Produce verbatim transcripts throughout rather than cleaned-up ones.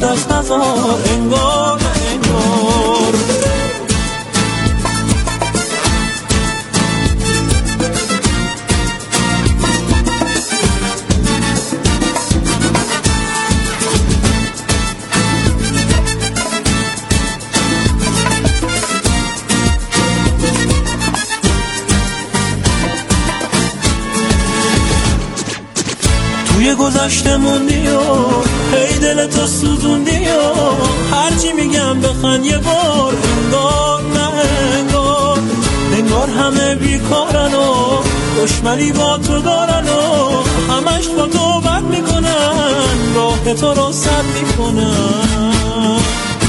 از هزار انگار انگار. توی گذشته موندی و هی دلتو سوزوندی و هرچی میگم بخند یه بار انگار نه انگار. انگار همه بیکارن و دشمنی با تو دارن و همش با تو بد میکنن، راه تو رو سد میکنن.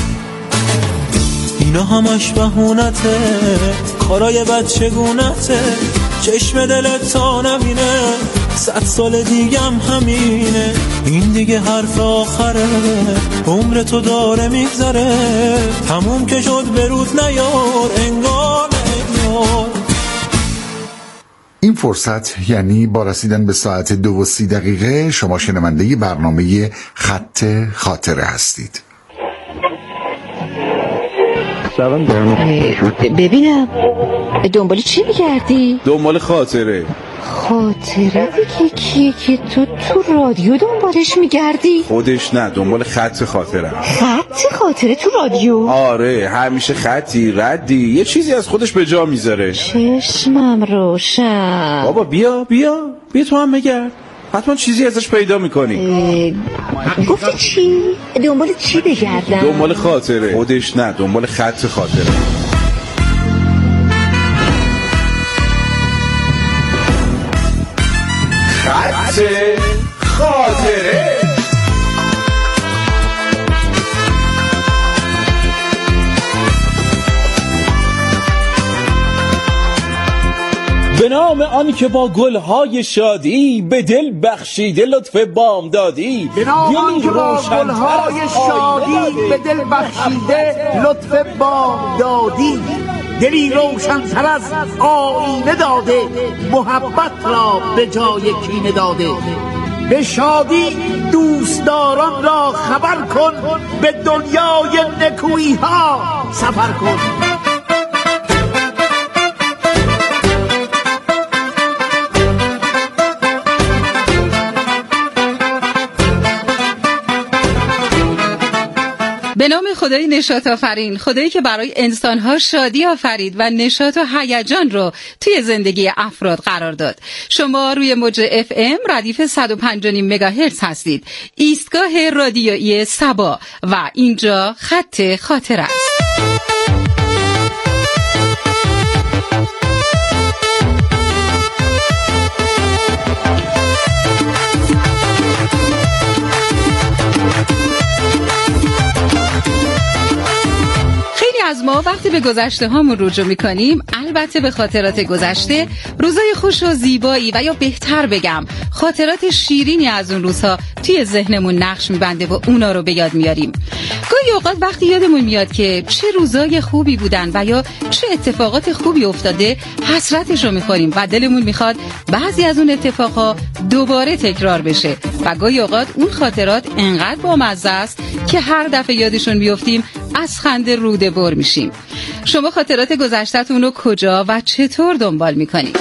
اینا همش بهونته، کارای بد چگونته، چشم دلت تا نبینه صد سال دیگم همینه. این دیگه حرف آخره، عمر تو داره میگذره، تموم که شد برود نیار انگار انگار. این فرصت یعنی با رسیدن به ساعت دو و سی دقیقه شما شنونده برنامه خط خاطره هستید. ببینم دنبال چی میگردی؟ دنبال خاطره. خاطره دیگه کیه که تو تو رادیو دنبالش میگردی؟ خودش نه، دنبال خط خاطره. خط خاطره تو رادیو؟ آره، همیشه خطی ردی یه چیزی از خودش به جا میذاره. چشمم روشن. بابا بیا بیا بیا تو هم بگرد، حتما چیزی ازش پیدا میکنی. گفتی چی؟ دنبال چی بگردم؟ دنبال خاطره. خودش نه، دنبال خط خاطره. خط خاطره. به نام آن که با گلهای شادی به دل بخشیده لطف بام دادی. به نام آن که با گلهای شادی به دل بخشیده لطف بام دادی. دلی روشن‌تر از آینه داده، محبت را به جای کینه داده. به شادی دوستداران را خبر کن، به دنیای نکویی ها سفر کن. به نام خدای نشاط آفرین، خدایی که برای انسانها شادی آفرید و نشاط و هیجان رو توی زندگی افراد قرار داد. شما روی موج اف ام ردیف صد و پنج و نیم مگاهرتز هستید، ایستگاه رادیویی سبا و اینجا خط خاطره است. از ما وقتی به گذشته هامون رجوع میکنیم، البته به خاطرات گذشته، روزای خوش و زیبایی و یا بهتر بگم خاطرات شیرینی از اون روزها توی ذهنمون نقش میبنده و اونا رو به یاد میاریم. گاهی اوقات وقتی یادمون میاد که چه روزای خوبی بودن و یا چه اتفاقات خوبی افتاده، حسرتش رو میخوریم و دلمون میخواد بعضی از اون اتفاقا دوباره تکرار بشه و گاهی اوقات اون خاطرات انقدر بامزه است که هر دفعه یادشون بیفتیم از خنده روده بر میشیم. شما خاطرات گذشته‌تون رو کجا و چطور دنبال میکنید؟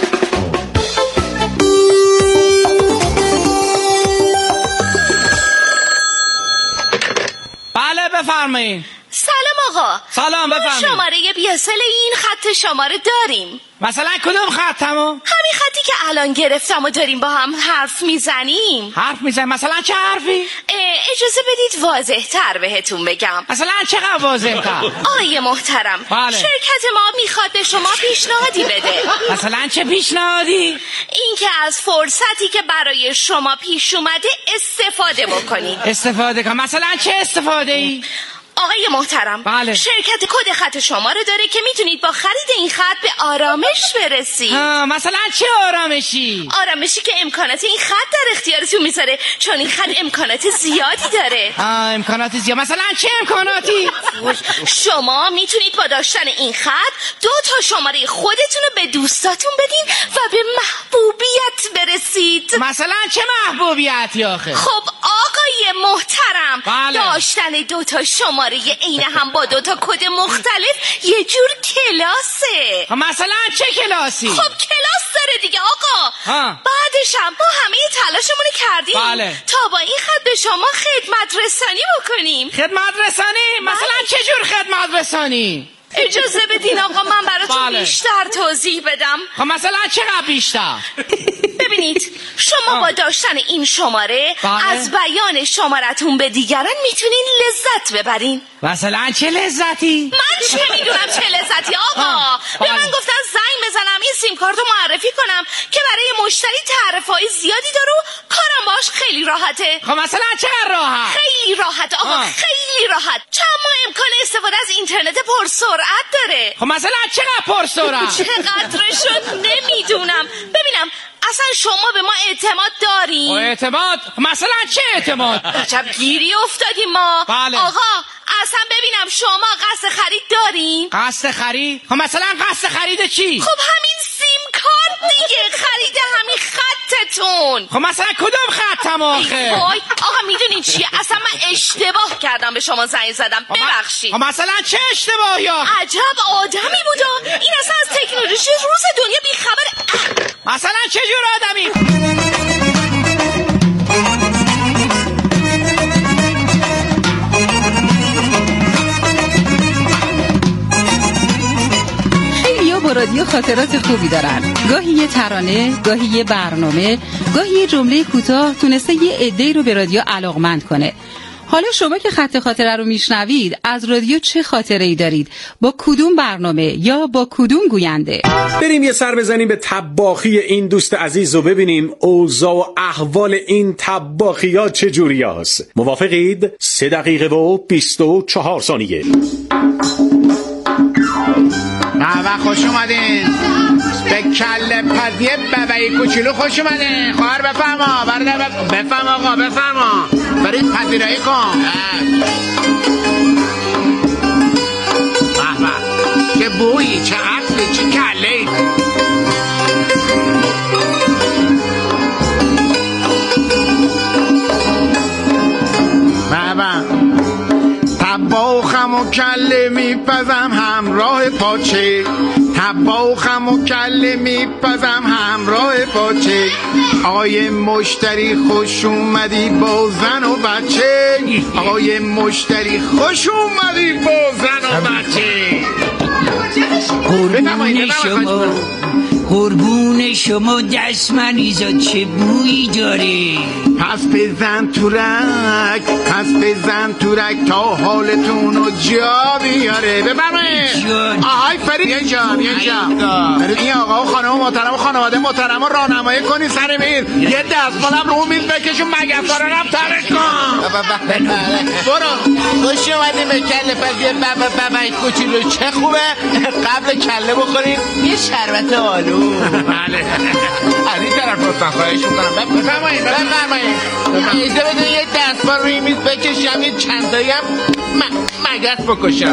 بله بفرمایید. سلام آقا. سلام بفرمایید. شماره بیاسل این خط شماره داریم. مثلا کدوم خطمو؟ همین خطی که الان گرفتم و داریم با هم حرف میزنیم. حرف میزنیم؟ مثلا چه حرفی؟ اجازه بدید واضح تر بهتون بگم. مثلا چقدر واضح تر؟ آقای محترم، بله. شرکت ما میخواد به شما پیشنهادی بده. مثلا چه پیشنهادی؟ این که از فرصتی که برای شما پیش اومده استفاده بکنید. استفاده کن؟ مثلا چه استفاده ای؟ آقای محترم، بله. شرکت کد خط شما رو داره که میتونید با خرید این خط به آرامش برسید. ها، مثلا چه آرامشی؟ آرامشی که امکانات این خط در اختیارتون میذاره، چون این خط امکانات زیادی داره. آه، امکانات زیاد. مثلا چه امکاناتی؟ شما میتونید با داشتن این خط دو تا شماره خودتون رو به دوستاتون بدین و به محبوبیت برسید. مثلا چه محبوبیتی آخه؟ خب آقای محترم، بله. داشتن دوتا شماره عین هم با دوتا کد مختلف یه جور کلاسه. خب مثلا چه کلاسی؟ خب کلاس داره دیگه آقا. ها. بعدش هم ما همه تلاشمون کردیم بله. تا با این خط به شما خدمت رسانی بکنیم. خدمت رسانی؟ مثلا چه جور خدمت رسانی؟ اجازه بدین آقا من براتون بله. بیشتر توضیح بدم. خب مثلا چقدر بیشتر؟ ببینید شما آه. با داشتن این شماره بله. از بیان شمارتون به دیگران میتونین لذت ببرین. مثلا چه لذتی؟ من چه میدونم چه لذتی آقا. آه. به بله. من گفتن زنگ بزنم این سیم کارتو معرفی کنم که برای مشتری تعرفه‌های زیادی داره و کارم باش خیلی راحته. خب مثلا چقدر راحت؟ خیلی راحت آقا. آه. خیلی راحت. چند ماه امکان استفاده از اینترنت پرسرعت داره. خب مثلا چقدر پرسرعت؟ چقدرشو نمیدونم. ببینم اصلا شما به ما اعتماد دارین؟ اعتماد؟ مثلا چه اعتماد؟ عجب گیری افتادیم ما. بله. آقا اصلا ببینم شما قصد خرید دارین؟ قصد خرید؟ خب مثلا قصد خرید چی؟ خب همین سیم کارت دیگه، خرید همین خطتون. خب مثلا کدوم خطم آخه؟ وای آقا میدونین چیه؟ اصلا من اشتباه کردم به شما زنگ زدم، ببخشید. خب مثلا چه اشتباهی آخه؟ عجب آدمی بودا این، اصلا از تکنولوژی روز دنیا بیخبر. مثلا چه جور آدمی؟ خیلیا با رادیو خاطرات خوبی دارن. گاهی یه ترانه، گاهی یه برنامه، گاهی یه جمله کوتاه تونسته یه عده‌ای رو به رادیو علاقمند کنه. حالا شما که خط خاطره رو میشنوید از رادیو چه خاطره‌ای دارید؟ با کدوم برنامه یا با کدوم گوینده؟ بریم یه سر بزنیم به طباخی این دوست عزیز و ببینیم اوضاع و احوال این طباخی‌ها چجوری هست. موافقید؟ سه دقیقه و بیست و چهار ثانیه. بابا خوش اومدین به کله پزی بابایی کوچولو خوش اومدین. خواهر بفرما برادر بفرم آقا بفرما برید پذیرایی کن. بابا چه بویی چه عطری چه کله‌ای. بابا طباخم و کله میپزم همراه پاچه، طباخم و کله میپزم همراه پاچه. آقای مشتری خوش اومدی با زن و بچه، آقای مشتری خوش اومدی با زن و بچه. قربون شما قربون شما دست منیزا چه بویی داره. پس بزن تورک پس بزن تورک تا حالتون رو جا بیاره. ببرمه آهای فرید جان یه جان این آقا و خانم محترم و خانواده محترم رو راهنمایی کنی سر میر. یه دستمالم رو میز بکشون مگس ها رو رفت ترک کن. برو خوش اومدیم به کله پزی بابا بابایی کوچولو. چه خوبه قبل کله بخوریم یه شربت آلو. بله از این طرف لطفا خواهش میکنم. بفرمایید بفرمایید. ایزه بدون یه دستمال روی میز بکشم یه چندایی هم مگس بکشم.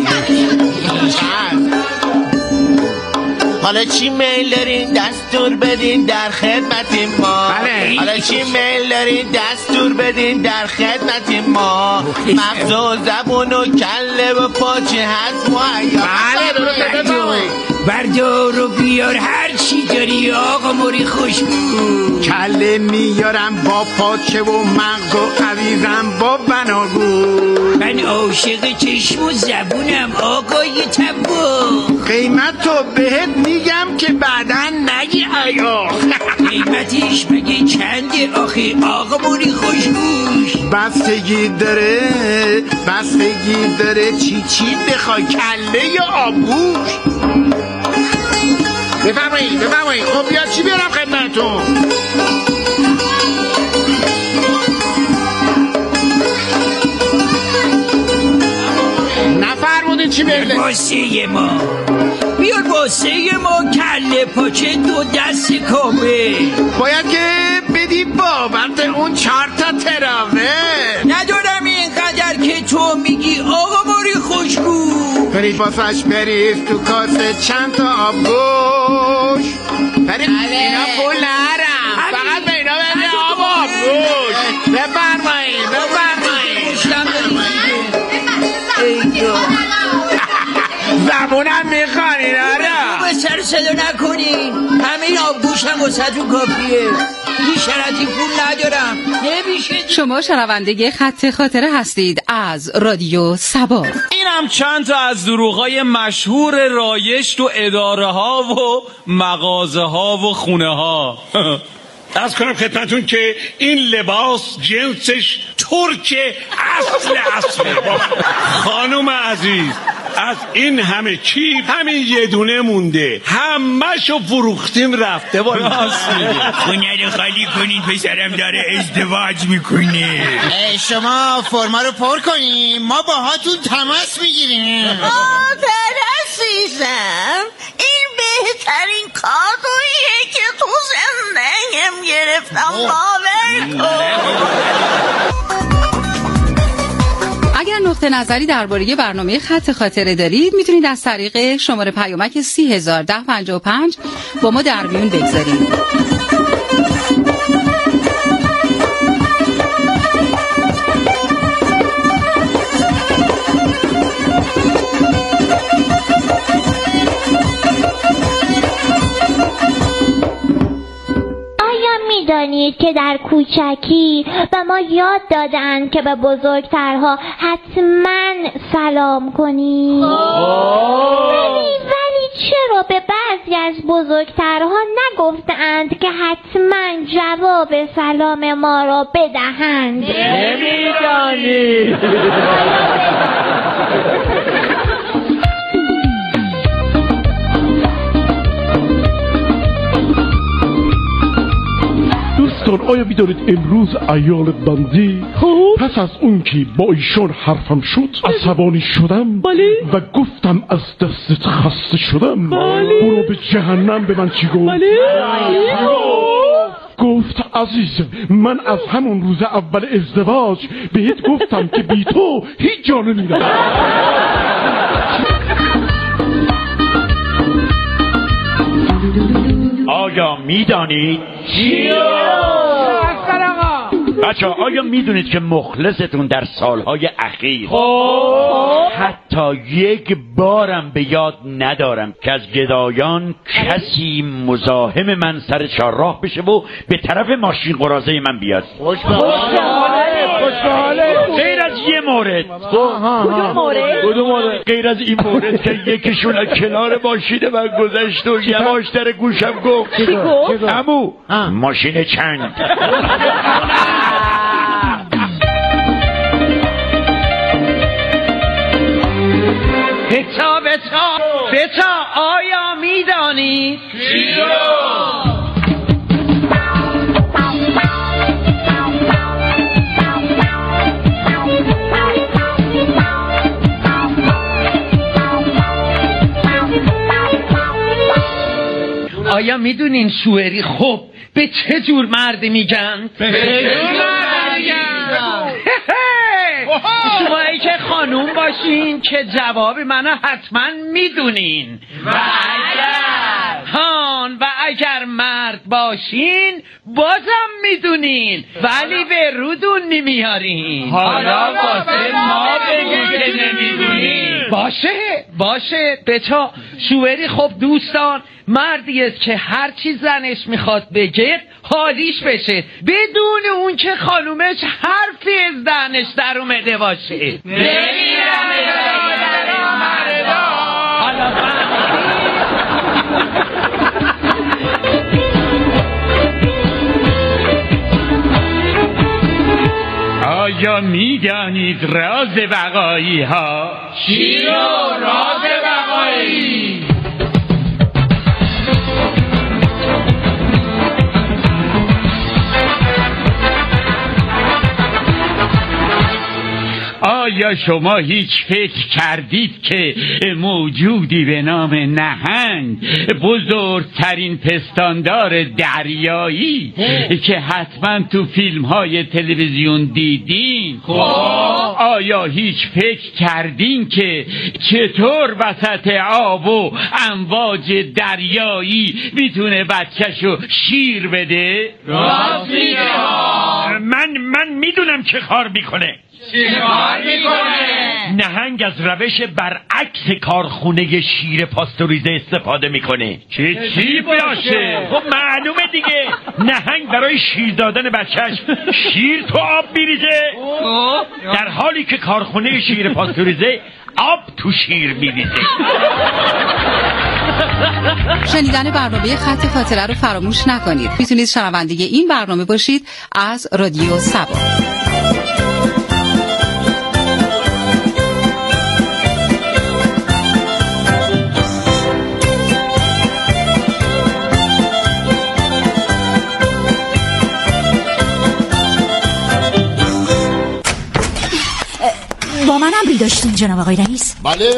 حالا چی میل دارین دستور بدین در خدمت ما. بله. حالا چی میل دارین دستور بدین در خدمت ما. مغز و زبون و کله و پاچه هست مهیا. بله درسته. بردار و بیار هر چی داری آقا موری خوشبو. کله میارم با پاچه و مغز و عزیزم با بناگو. من عاشق چشم و زبونم آقای تبا. قیمت تو بهت میگم که بعدا نگی آیا. قیمتش مگه چنده آخه آقا موری خوشبوش. بستگی داره بستگی داره چی چی بخوای کله یا آبگوش. بفرمایید بفرمایید. خب بیا چی بیارم خدمتتون؟ نفرمودین چی بیارده؟ واسه ما بیار واسه ما کله پاچه دو دست کامل. باید که بدی بابت اون چهار تا تراوه. ندارم اینقدر که تو میگی آقا موری خوشبو. فرید باسش بریز تو کاسه چند تا آبگوش. فرید اینا پول نرم فقط به اینا بده آب آبگوش. بفرمایید صدا نکنین. همه این آبگوش هم واسهتون کافیه. این شرطی پول ندارم. نمیشه. شما شنونده خط خاطره هستید از رادیو سبا. اینم چند تا از دروغای مشهور رایج تو اداره ها و مغازه ها و خونه ها. از کنم خدمتون که این لباس جنسش ترک اصل اصله. خانم عزیز، از این همه چی همین یه دونه مونده، همه‌شو فروختیم رفته. والا خونه رو خالی کنین، پسرم داره ازدواج میکنه. شما فرما رو پر کنین، ما با هاتون تماس میگیریم. مادر عزیزم، این بهترین کادوییه که تو زندگیم گرفتم. باور کن. اگر نقطه نظری درباره برنامه خط خاطره دارید میتونید از طریق شماره پیامک سی هزار ده پنجاه و پنج با ما در میون بگذارید. میدانید که در کوچکی به ما یاد دادند که به بزرگترها حتما سلام کنید. ولی ولی چرا به بعضی از بزرگترها نگفتند که حتما جواب سلام ما را بدهند؟ نمیدانید. دوستان، آیا می‌دانید امروز ایال بندی پس از اون که با ایشان حرفم شد عصبانی شدم و گفتم از دستت خسته شدم، برو به جهنم. به من چی گفت؟ گفت عزیز، من از همون روز اول ازدواج بهت گفتم که بی تو هیچ جا نمیرم. آیا میدانید بچه ها، آیا میدونید که مخلصتون در سالهای اخیر حتی یک بارم به یاد ندارم که از گدایان کسی مزاحم من سر چهارراه بشه و به طرف ماشین قراضه من بیاد. غیر از یه مورد. کدوم مورد؟ کدوم مورد؟ غیر از این مورد که یکیشون از کنار ماشین من گذشت و یواش در گوشم گفت چی گفت؟ عمو ماشین چند؟ بتا بتا بتا آیا میدانی؟ چی رو؟ آیا میدونین شوئری خب به چه جور مردی میگن؟ به چه جور مردی میگن؟ شما ای که خانوم باشین که جواب منو حتما میدونین. و اگر هان و اگر مرد باشین بازم میدونین، ولی به رودون نمیارین. حالا واسه ما بگو که نمیدونین. باشه باشه بچا. شوئری خب دوستان مردی است که هر چی زنش میخواد بگه حالیش بشه بدون اون که خانومش حرفی از دهنش در اومده باشه. نمیرم اداره مردا. حالا آیا میدانید راز بقایی ها؟ چی رو راز بقایی؟ آیا شما هیچ فکر کردید که موجودی به نام نهنگ، بزرگترین پستاندار دریایی که حتما تو فیلم های تلویزیون دیدین، آیا هیچ فکر کردین که چطور وسط آب و امواج دریایی میتونه بچه‌شو شیر بده؟ راست میگه. من من میدونم چه کار میکنه. چی کار میکنه؟ نهنگ نهنگ از روش برعکس کارخونه شیر پاستوریزه استفاده میکنه. چه چی باشه؟ خب معلومه دیگه، نهنگ برای شیر دادن بچهش شیر تو آب میریزه، در حالی که کارخونه شیر پاستوریزه آب تو شیر میریزه. شنیدن برنامه خط خاطره رو فراموش نکنید. میتونید شنونده این برنامه باشید از رادیو سبا. با من امری داشتین جناب آقای رئیس؟ بله،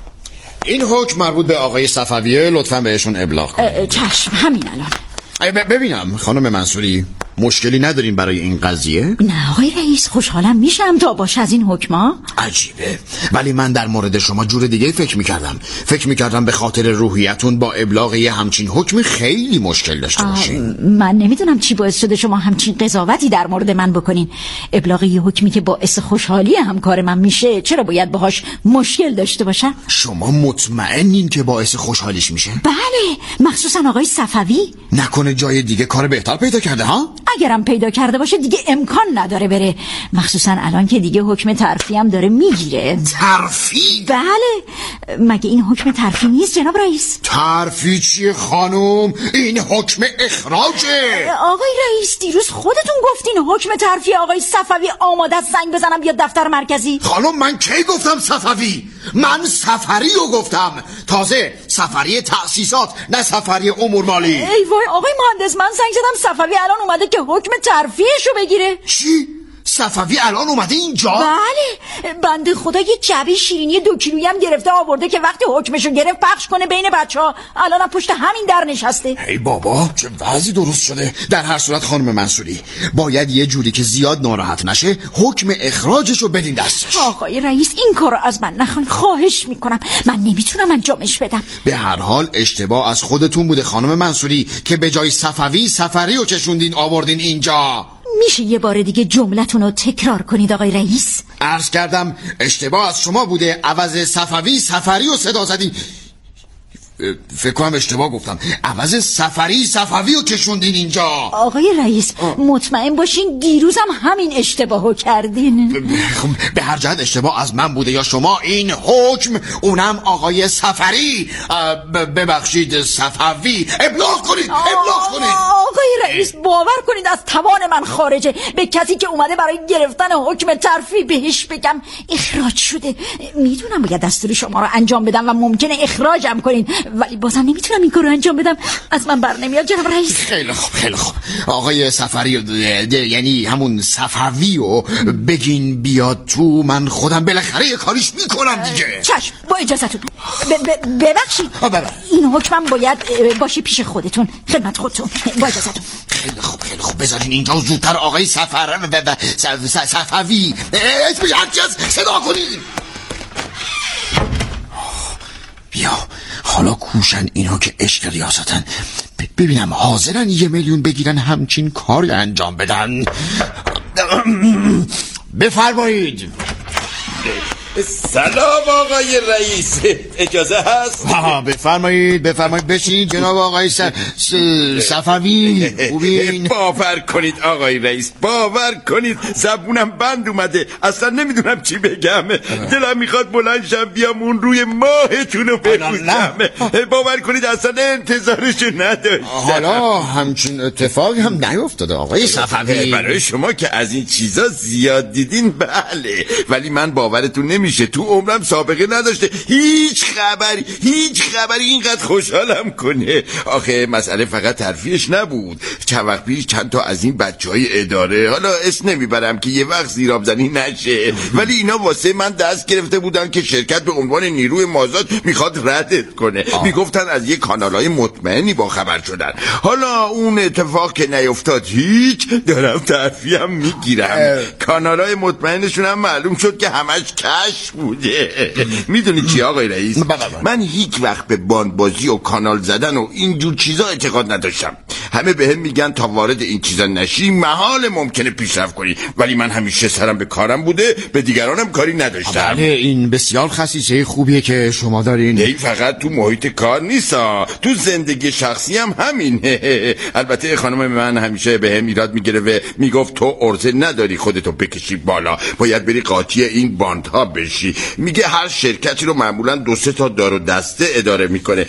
این حکم مربوط به آقای صفویه، لطفاً بهشون ابلاغ کنید. چشم، همین الان. ببینم خانم منصوری، مشکلی نداریم برای این قضیه؟ نه آقای رئیس، خوشحالم میشم تا باش از این حکما. عجیبه، ولی من در مورد شما جور دیگه فکر میکردم. فکر میکردم به خاطر روحیتون با ابلاغ یه همچین حکم خیلی مشکل داشته باشین. من نمیدونم چی باعث شده شما همچین قضاوتی در مورد من بکنین. ابلاغ یه حکمی که باعث خوشحالی همکار من میشه چرا باید باهاش مشکل داشته باشم؟ شما مطمئنین که باعث خوشحالیش میشه؟ بله، مخصوصا آقای صفوی. نکنه جای دیگه کار بهتر پیدا کرده ها؟ اگرم پیدا کرده باشه دیگه امکان نداره بره، مخصوصا الان که دیگه حکم ترفیع هم داره میگیره. ترفیع؟ بله، مگه این حکم ترفیع نیست جناب رئیس؟ ترفیع چیه خانم؟ این حکم اخراجه. آقای رئیس دیروز خودتون گفتین حکم ترفیع آقای صفوی آماده است زنگ بزنم بیاد دفتر مرکزی. خانم من کی گفتم صفوی؟ من سفری رو گفتم، تازه سفری تأسیسات نه سفری امور مالی. ای وای آقای مهندس، من زنگ زدم صفوی الان اومده که حکم ترفیعشو بگیره. چی؟ صفوی الان اومده اینجا؟ بله، بنده خدا یه جعبه شیرینی دو کیلویی هم گرفته آورده که وقتی حکمشو گرفت پخش کنه بین بچه‌ها. الان پشت همین در نشسته. ای بابا چه وضعی درست شده. در هر صورت خانم منصوری باید یه جوری که زیاد ناراحت نشه حکم اخراجشو بدین دستش. آقای رئیس این کارو از من نخواین، خواهش میکنم، من نمیتونم انجامش بدم. به هر حال اشتباه از خودتون بوده خانم منصوری که به جای صفوی سفری رو کشوندین آوردین اینجا. میشه یه بار دیگه جملتون رو تکرار کنید آقای رئیس؟ عرض کردم اشتباه از شما بوده، عوض صفوی سفری رو صدا زدین. فکر کنم اشتباه گفتم، عوض سفری صفوی رو کشوندین اینجا. آقای رئیس مطمئن باشین دیروزم همین اشتباهو کردین. به هر جهت اشتباه از من بوده یا شما، این حکم اونم آقای سفری ببخشید صفوی ابلاغ کنید. ابلاغ کنید آقای رئیس، باور کنید از توان من خارجه به کسی که اومده برای گرفتن حکم ترفیع بهش بگم اخراج شده. میدونم باید دستور شما رو انجام بدم و ممکنه اخراجم کنین، ولی بازم نمیتونم این کار رو انجام بدم، از من بر نمیاد جناب رئیس. خیلی خوب خیلی خوب آقای سفری، یعنی همون صفوی رو بگین بیاد تو، من خودم بالاخره یه کاریش میکنم دیگه. چشم، با اجازتون. ببخشید این حکمم باید باشه پیش خودتون، خدمت خودتون، با اجازتون. خیلی خوب خیلی خوب بذارین اینجا زودتر آقای سفر و صفوی اسمش هرچی هست صدا کنین. بیا حالا کوشن اینا که عشق ریاستن، ببینم حاضرن یه میلیون بگیرن همچین کاری انجام بدن. بفرمایید. سلام آقای رئیس، اجازه هست؟ ها بفرمایید بفرمایید بشینید جناب آقای س... س... صفوی. خوبین؟ باور کنید آقای رئیس، باور کنید زبونم بند اومده، اصلا نمیدونم چی بگم. دلم میخواد بلند شم بیام اون روی ماهتون رو بپوشم. باور کنید اصلا انتظارشو نداشتم. حالا همچین اتفاقی هم نیفتاده آقای صفوی. برای شما که از این چیزا زیاد دیدین بله، ولی من باورتون نمیشه تو عمرم سابقه نداشته هیچ خبری هیچ خبری اینقدر خوشحالم کنه. آخه مسئله فقط ترفیعش نبود، چند وقت پیش چند تا از این بچهای اداره، حالا اسم نمیبرم که یه وقت زیراب زنی نشه، ولی اینا واسه من دست گرفته بودن که شرکت به عنوان نیروی مازاد میخواد ردت کنه. میگفتن از یه کانالای مطمئنی با خبر شدن. حالا اون اتفاق که نیفتاد هیچ، دارم ترفیعم میگیرم. کانالای مطمئنشون هم معلوم شد که همش کش بوده. میدونی چی آقای رئیس؟ من هیچ وقت به باندبازی و کانال زدن و اینجور چیزا اعتقاد نداشتم. همه به هم میگن تا وارد این چیزا نشی محال ممکنه پیشرفت کنی، ولی من همیشه سرم به کارم بوده، به دیگرانم کاری نداشتم. بله این بسیار خصیصه خوبیه که شما دارین. این فقط تو محیط کار نیست، تو زندگی شخصی هم همینه. البته خانم من همیشه به هم ایراد میگیره و میگفت تو عرضه نداری خودتو بکشی بالا، باید بری قاطی این باندها بشی. میگه هر شرکتی رو معمولا دو سه تا دار و دسته اداره میکنه.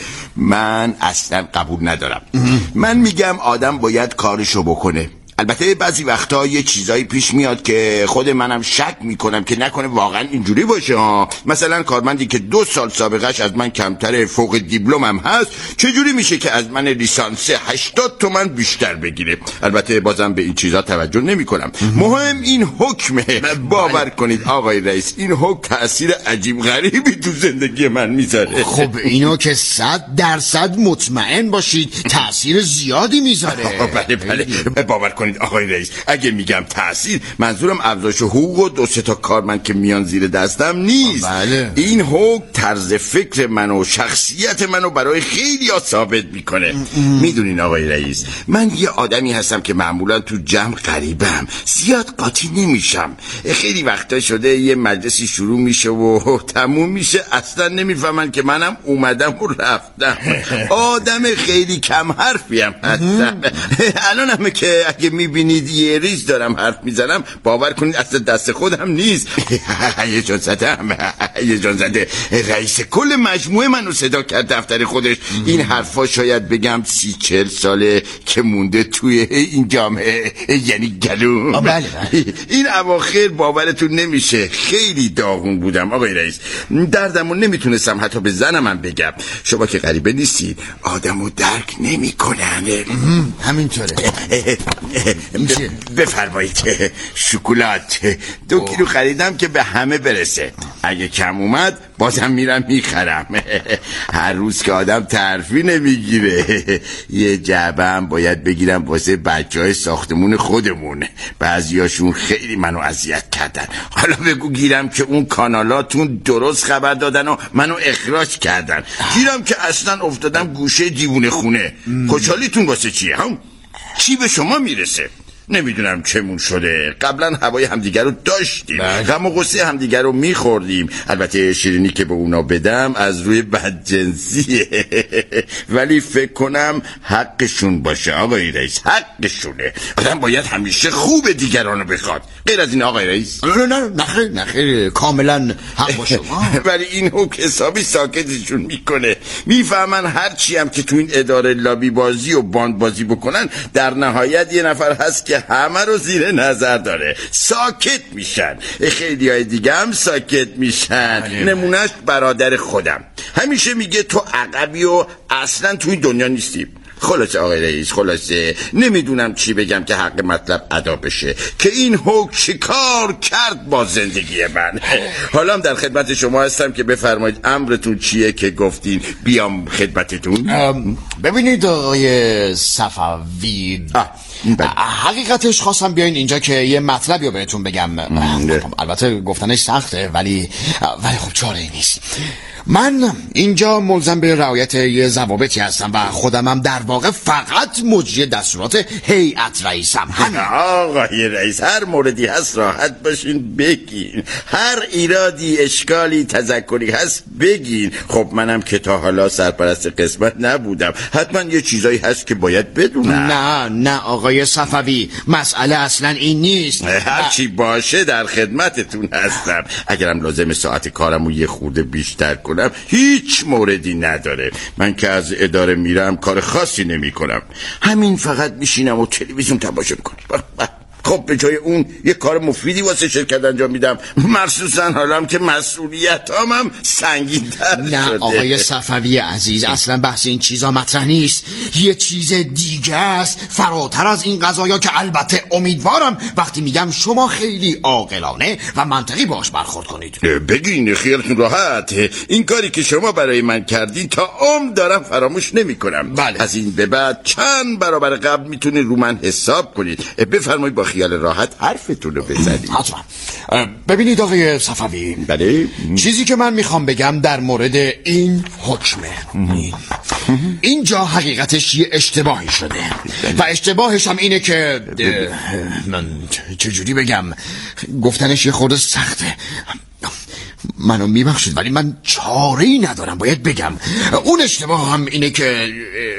من اصلا قبول ندارم. من میگم آدم باید کارشو بکنه. البته بعضی وقتا یه چیزایی پیش میاد که خود منم شک میکنم که نکنه واقعا اینجوری باشه ها. مثلا کارمندی که دو سال سابقش از من کمتر، فوق دیپلمم هست، چجوری میشه که از من لیسانس هشتاد تومن بیشتر بگیره؟ البته بازم به این چیزا توجه نمیکنم. مهم این حکمه. باور کنید آقای رئیس این حکم تأثیر عجیب غریبی تو زندگی من میذاره. خب اینو که صد درصد مطمئن باشید تأثیر زیادی میذاره. بله بله باور کنید آقای رئیس، اگه میگم تأثیر منظورم افزایش حقوق و دو سه تا کارمند که میان زیر دستم نیست. بله. این حقوق طرز فکر منو، شخصیت منو برای خیلی ها ثابت میکنه. میدونین آقای رئیس، من یه آدمی هستم که معمولا تو جمع غریبم، زیاد قاطی نمیشم. خیلی وقتا شده یه مجلسی شروع میشه و تموم میشه اصلا نمیفهمن که منم اومدم و رفتم. آدم خیلی کم حرفیم هستم. الان همه که اگه میبینید یه ریز دارم حرف میزنم باور کنید اصلا دست خودم نیست. یه جان زده هم یه جان زده رئیس کل مجموعه منو صدا کرد دفتر خودش. این حرفا شاید بگم سی چل ساله که مونده توی این جامعه، یعنی گلوم. بله بله. این اواخر باورتون نمیشه خیلی داغون بودم آقای رئیس، دردمو نمیتونستم حتی به زنم هم بگم. شما که غریبه نیستید، آدمو درک نمیکنن. همینطوره. بفرمایید شکلات دو کیلو خریدم که به همه برسه. اگه کم اومد بازم میرم میخرم. هر روز که آدم ترفی نمیگیره. یه جعبه هم باید بگیرم واسه بچه های ساختمون خودمون، بعضیاشون خیلی منو اذیت کردن. حالا بگو گیرم که اون کانالاتون درست خبر دادن و منو اخراج کردن، گیرم که اصلا افتادم گوشه دیوونه خونه. خوشحالیتون واسه چیه هم؟ چی به شما میرسه؟ نمیدونم چمون شده. قبلا هوای همدیگر رو داشتیم، غم و غصه همدیگر رو میخوردیم. البته شیرینی که به اونا بدم از روی بدجنسیه. ولی فکر کنم حقشون باشه آقای رئیس، حقشونه. آدم باید همیشه خوب دیگرانو بخواد، غیر از این آقای رئیس. نه نه نه نه کاملا حق باشه. ولی این حکم حسابی ساکتشون میکنه. میفهمن هرچی هم که تو این اداره لابی بازی و باند بازی بکنن، در نهایت یه نفر هست که همه رو زیر نظر داره. ساکت میشن. خیلی های دیگه هم ساکت میشن. نمونهش برادر خودم همیشه میگه تو عقبی و اصلا توی دنیا نیستی. خلاصه آقای رئیس، خلاصه نمیدونم چی بگم که حق مطلب ادا بشه که این حکم چیکار کرد با زندگی من. حالا در خدمت شما هستم که بفرمایید امرتون چیه که گفتین بیام خدمتتون. ببینید آقای صفوی، حقیقتش خواستم بیاین اینجا که یه مطلبی رو بهتون بگم. البته گفتنش سخته ولی ولی خب چاره نیست. من اینجا ملزم به رعایت یه ضوابطی هستم و خودمم در واقع فقط مجری دستورات هیئت رئیسم. همین. آقای رئیس هر موردی هست راحت باشین بگین، هر ایرادی اشکالی تذکری هست بگین. خب منم که تا حالا سرپرست قسمت نبودم، حتما یه چیزایی هست که باید بدونم. نه نه آقای صفوی، مسئله اصلا این نیست. هرچی باشه در خدمتتون هستم. اگرم لازم ساعت کارمو یه خورده بیشتر کنم هیچ موردی نداره. من که از اداره میرم کار خاصی نمی کنم، همین فقط میشینم و تلویزیون تماشا میکنم. خب به جای اون یه کار مفیدی واسه شرکت انجام میدم، مخصوصا حالا که مسئولیتام هم سنگین‌تر شده. نه آقای صفوی عزیز، اصلا بحث این چیزا مطرح نیست. یه چیز دیگه است فراتر از این قضایا که البته امیدوارم وقتی میگم شما خیلی عاقلانه و منطقی باش برخورد کنید. بگین خیالتون راحت. این کاری که شما برای من کردین تا عمر دارم فراموش نمیکنم. بله. از این به بعد چند برابر قبل میتونید رو من حساب کنید. بفرمایید با خیال راحت حرفتون رو بزنید. حتما. ببینید آقای صفوی، بله، چیزی که من میخوام بگم در مورد این حکمه. اینجا حقیقتش یه اشتباهی شده و اشتباهش هم اینه که من چجوری بگم، گفتنش یه خورده سخته. منو میبخشید ولی من چاره ای ندارم، باید بگم. اون اشتباه هم اینه که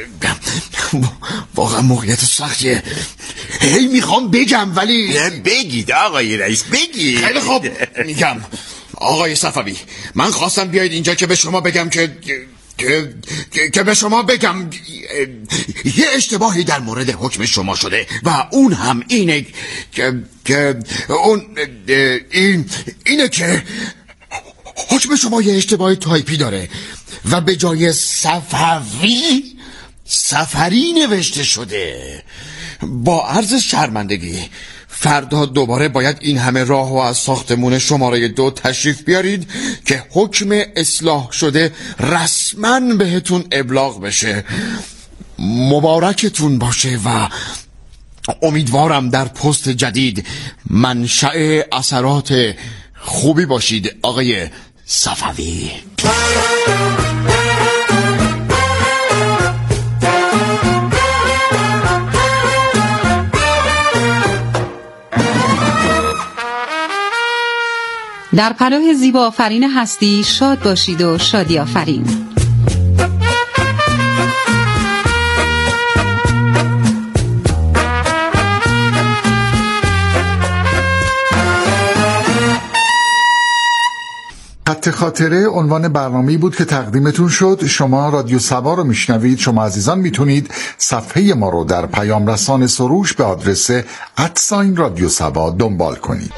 واقعا موقعیت سختیه. هی میخوام بگم ولی بگید آقای رئیس، بگید. خیلی خوب میگم. آقای صفوی، من خواستم بیاید اینجا که به شما بگم که که, که به شما بگم یه اشتباهی در مورد حکم شما شده و اون هم اینه که که اون این اینه که حکم شما یه اشتباه تایپی داره و به جای صفوی سفری نوشته شده. با عرض شرمندگی فردا دوباره باید این همه راه و از ساختمون شماره دو تشریف بیارید که حکم اصلاح شده رسما بهتون ابلاغ بشه. مبارکتون باشه و امیدوارم در پست جدید منشأ اثرات خوبی باشید آقای صفوی. در پناه زیبا آفرین هستی شاد باشید و شادی آفرین. خط خاطره عنوان برنامه‌ای بود که تقدیمتون شد. شما رادیو سبا رو میشنوید. شما عزیزان میتونید صفحه ما رو در پیام رسان سروش به آدرس ادساین رادیو سبا دنبال کنید.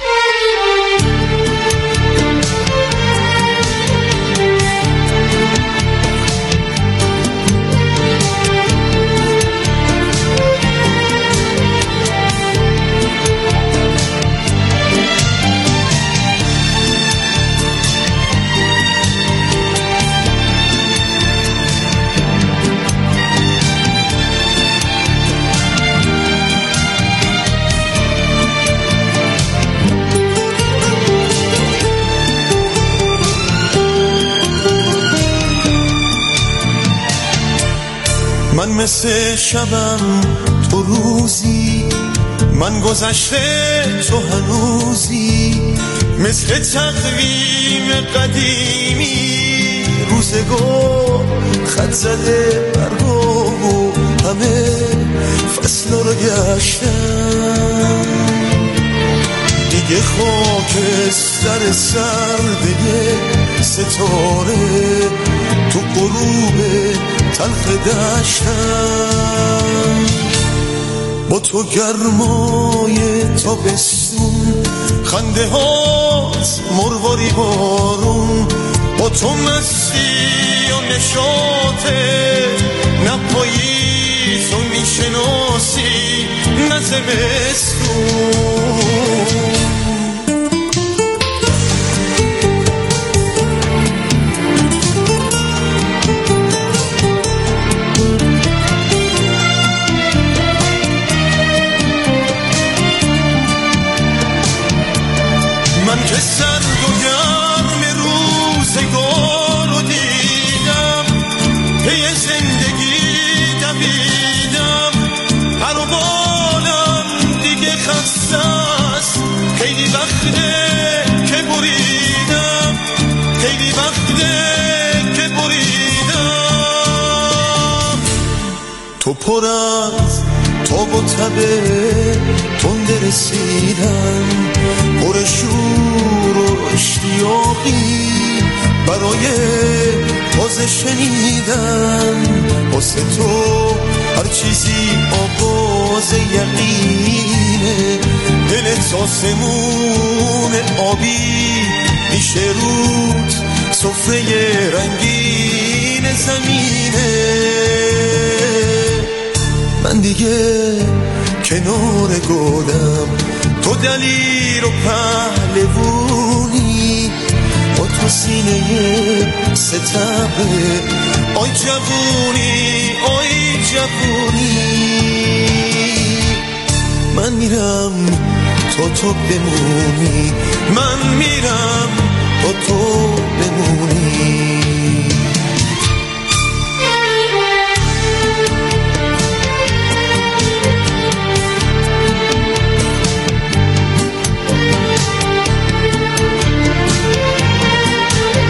من مثل شبم تو روزی، من گذشته تو هنوزی، مثل تقویم قدیمی روزگار خط زده برگو و همه فصل رو گشتم. دیگه خاک سر سرده ستاره تو غروب تلخ دشتم. با تو گرمای تابستون، خنده هات مرواری بارون، با تو مستی و نشاطه، نه پاییز و میشناسی نه زمستون. من که سرد و گرم روزگار رو دیدم، پی زندگی دویدم، پر و بالم دیگه خسته است، خیلی وقته که بریدم، خیلی وقته که بریدم. تو پر از تاب و تبه تنده رسیدم، پر شور و اشتیاقی برای تازه شنیدن. واسه تو هر چیزی آغاز یقینه، دلت آسمون آبی میشه رود سفره رنگین زمینه. من دیگه کنار گلم، تو دلیر و پهلوونی، با تو سینه ستبه آی جوونی، آی جوونی. من میرم تا تو بمونی، من میرم تا تو